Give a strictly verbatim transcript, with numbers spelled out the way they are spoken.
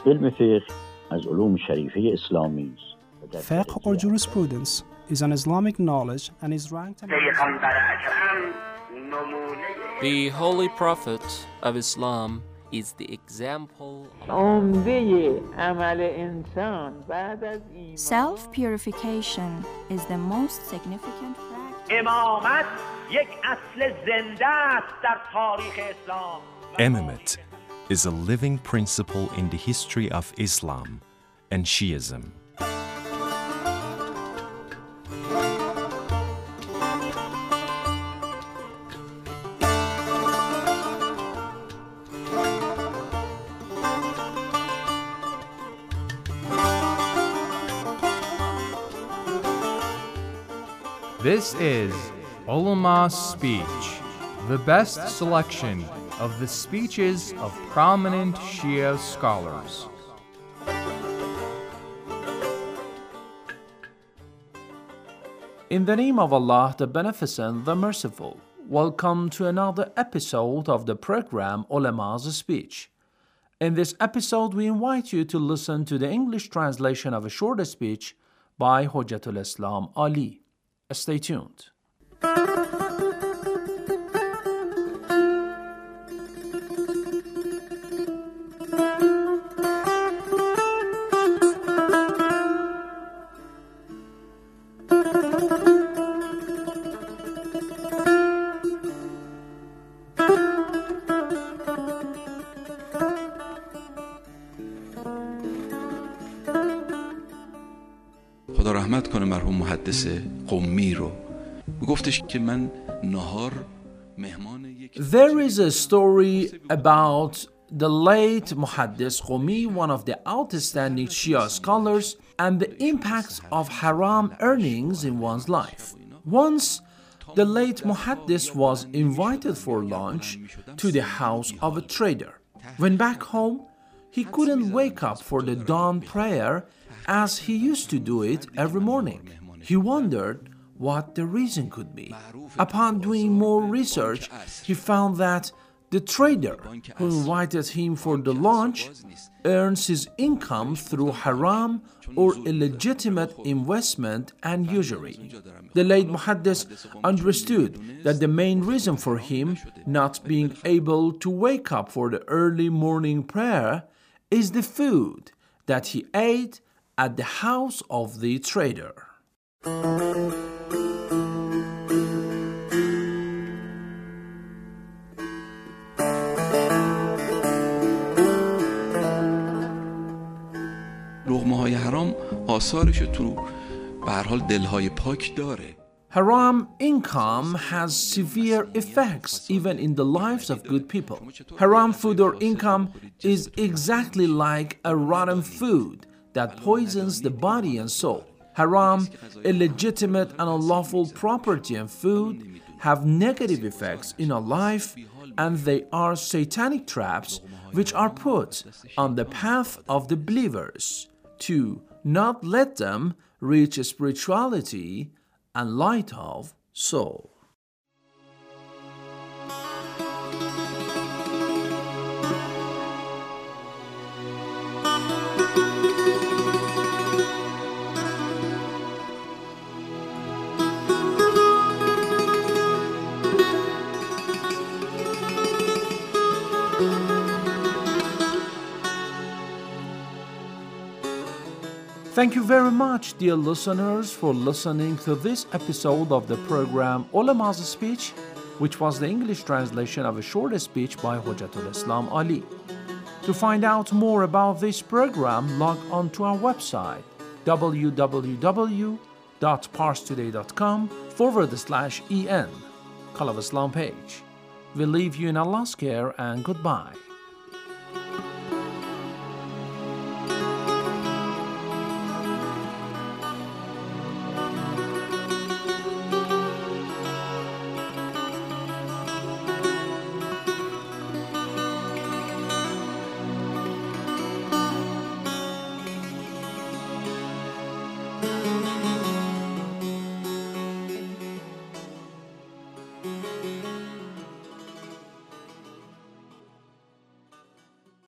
علم فقه از علوم شریفه اسلامی است. Fiqh or jurisprudence is an Islamic knowledge and is ranked among The Holy Prophet of Islam is the example of Self-purification is the most significant practice. Imamate is a living principle in the history of Islam and Shiism. This is Ulama's Speech, the best selection of the speeches of prominent Shia scholars. In the name of Allah, the Beneficent, the Merciful, welcome to another episode of the program Ulama's Speech. In this episode, we invite you to listen to the English translation of a short speech by Hujjatul Islam Ali. Stay tuned. خدا رحمت کنه مرحوم محدث قمی رو گفتش که من نهار مهمان یک There is a story about the late Muhaddis Qumi, one of the outstanding Shia scholars, and the impacts of haram earnings in one's life. Once, the late Muhaddis was invited for lunch to the house of a trader. When back home, he couldn't wake up for the dawn prayer as he used to do it every morning. He wondered what the reason could be. Upon doing more research, he found that the trader who invited him for the lunch earns his income through haram or illegitimate investment and usury. The late Muhaddis understood that the main reason for him not being able to wake up for the early morning prayer is the food that he ate at the house of the trader. لقمه‌های حرام آثارش تو به هر حال دلهای پاک داره. Haram income has severe effects even in the lives of good people. Haram food or income is exactly like a rotten food that poisons the body and soul. Haram, illegitimate and unlawful property and food have negative effects in our life, and they are satanic traps which are put on the path of the believers to not let them reach spirituality and light of soul. Thank you very much, dear listeners, for listening to this episode of the program Ulama's Speech, which was the English translation of a short speech by Hujjatul Islam Ali. To find out more about this program, log on to our website w w w dot pars today dot com forward slash en, Call of Islam page. We leave you in Allah's care and goodbye.